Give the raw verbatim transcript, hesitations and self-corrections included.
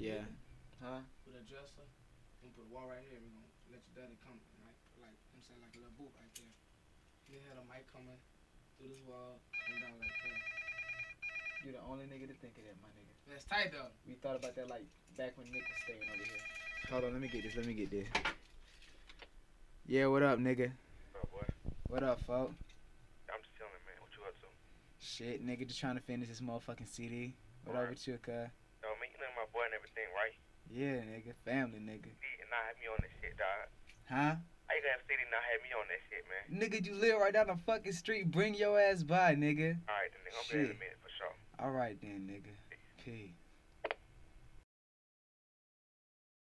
Yeah. Huh? Put a dresser. We put a wall right here. We gonna let your daddy come, right? Like I'm saying, like a little booth right there. And then had a mic coming through this wall, come down like that. You the only nigga to think of that, my nigga. That's tight though. We thought about that like back when Nick was staying over here. Hold on, let me get this. Let me get this. Yeah, what up, nigga? What up, boy? What up, folk? I'm just chilling, man. What you up to? Shit, nigga, just trying to finish this motherfucking C D. What up with you, cuz? Yo, man, you know my boy and everything, right? Yeah, nigga. Family, nigga. See, and not have me on this shit, dog. Huh? How you gonna have City not have me on that shit, man? Nigga, you live right down the fucking street. Bring your ass by, nigga. Alright, then, nigga. I'm there in a minute, for sure. Alright then, nigga. Peace.